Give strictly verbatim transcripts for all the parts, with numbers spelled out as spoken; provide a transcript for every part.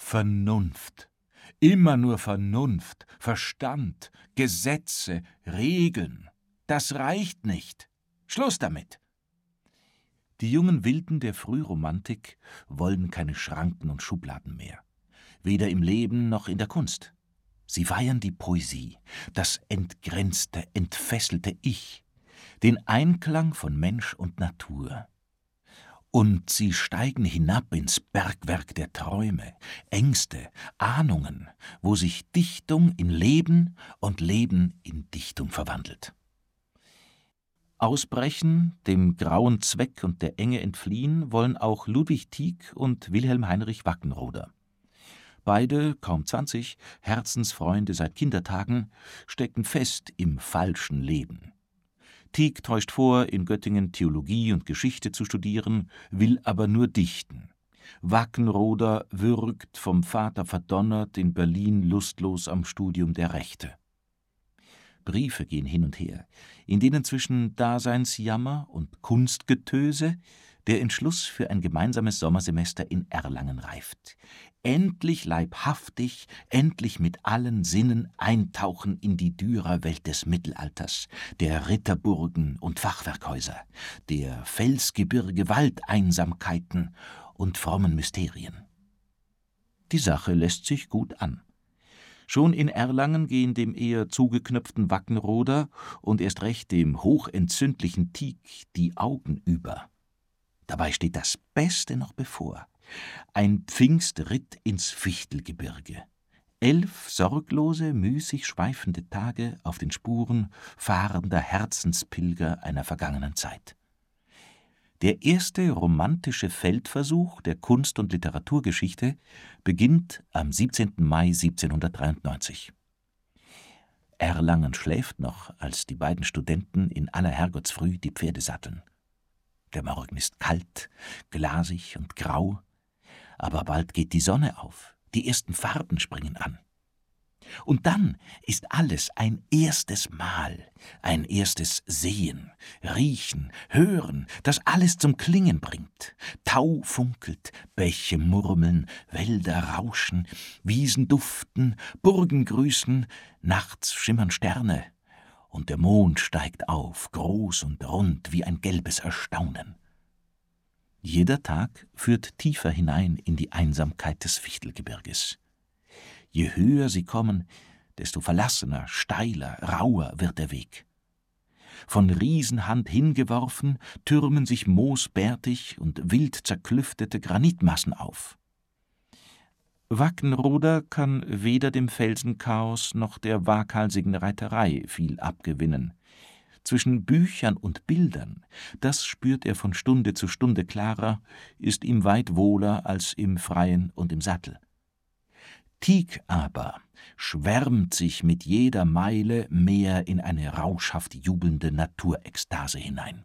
Vernunft. Immer nur Vernunft, Verstand, Gesetze, Regeln. Das reicht nicht. Schluss damit. Die jungen Wilden der Frühromantik wollen keine Schranken und Schubladen mehr. Weder im Leben noch in der Kunst. Sie feiern die Poesie, das entgrenzte, entfesselte Ich, den Einklang von Mensch und Natur. Und sie steigen hinab ins Bergwerk der Träume, Ängste, Ahnungen, wo sich Dichtung in Leben und Leben in Dichtung verwandelt. Ausbrechen, dem grauen Zweck und der Enge entfliehen, wollen auch Ludwig Tieck und Wilhelm Heinrich Wackenroder. Beide, kaum zwanzig, Herzensfreunde seit Kindertagen, stecken fest im falschen Leben. Tieck täuscht vor, in Göttingen Theologie und Geschichte zu studieren, will aber nur dichten. Wackenroder würgt, vom Vater verdonnert, in Berlin lustlos am Studium der Rechte. Briefe gehen hin und her, in denen zwischen Daseinsjammer und Kunstgetöse der Entschluss für ein gemeinsames Sommersemester in Erlangen reift. Endlich leibhaftig, endlich mit allen Sinnen eintauchen in die Dürerwelt des Mittelalters, der Ritterburgen und Fachwerkhäuser, der Felsgebirge Waldeinsamkeiten und frommen Mysterien. Die Sache lässt sich gut an. Schon in Erlangen gehen dem eher zugeknöpften Wackenroder und erst recht dem hochentzündlichen Tieck die Augen über. Dabei steht das Beste noch bevor: ein Pfingstritt ins Fichtelgebirge. Elf sorglose, müßig schweifende Tage auf den Spuren fahrender Herzenspilger einer vergangenen Zeit. Der erste romantische Feldversuch der Kunst- und Literaturgeschichte beginnt am siebzehnten Mai siebzehnhundertdreiundneunzig. Erlangen schläft noch, als die beiden Studenten in aller Herrgottsfrüh die Pferde satteln. Der Morgen ist kalt, glasig und grau, aber bald geht die Sonne auf, die ersten Farben springen an. Und dann ist alles ein erstes Mal, ein erstes Sehen, Riechen, Hören, das alles zum Klingen bringt. Tau funkelt, Bäche murmeln, Wälder rauschen, Wiesen duften, Burgen grüßen, nachts schimmern Sterne, und der Mond steigt auf, groß und rund wie ein gelbes Erstaunen. Jeder Tag führt tiefer hinein in die Einsamkeit des Fichtelgebirges. Je höher sie kommen, desto verlassener, steiler, rauer wird der Weg. Von Riesenhand hingeworfen, türmen sich moosbärtig und wild zerklüftete Granitmassen auf. Wackenroder kann weder dem Felsenchaos noch der waghalsigen Reiterei viel abgewinnen. Zwischen Büchern und Bildern, das spürt er von Stunde zu Stunde klarer, ist ihm weit wohler als im Freien und im Sattel. Tieck aber schwärmt sich mit jeder Meile mehr in eine rauschhaft jubelnde Naturekstase hinein.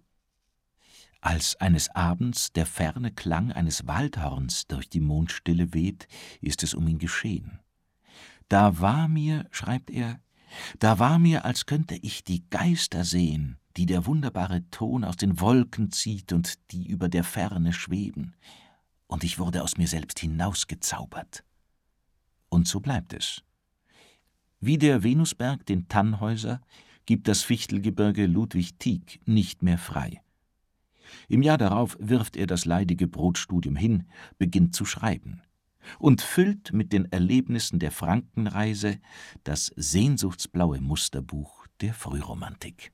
Als eines Abends der ferne Klang eines Waldhorns durch die Mondstille weht, ist es um ihn geschehen. Da war mir, schreibt er, da war mir, als könnte ich die Geister sehen, die der wunderbare Ton aus den Wolken zieht und die über der Ferne schweben. Und ich wurde aus mir selbst hinausgezaubert. Und so bleibt es. Wie der Venusberg den Tannhäuser gibt das Fichtelgebirge Ludwig Tieck nicht mehr frei. Im Jahr darauf wirft er das leidige Brotstudium hin, beginnt zu schreiben und füllt mit den Erlebnissen der Frankenreise das sehnsuchtsblaue Musterbuch der Frühromantik.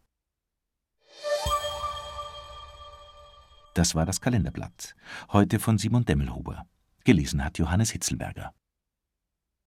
Das war das Kalenderblatt, heute von Simon Demmelhuber. Gelesen hat Johannes Hitzelberger.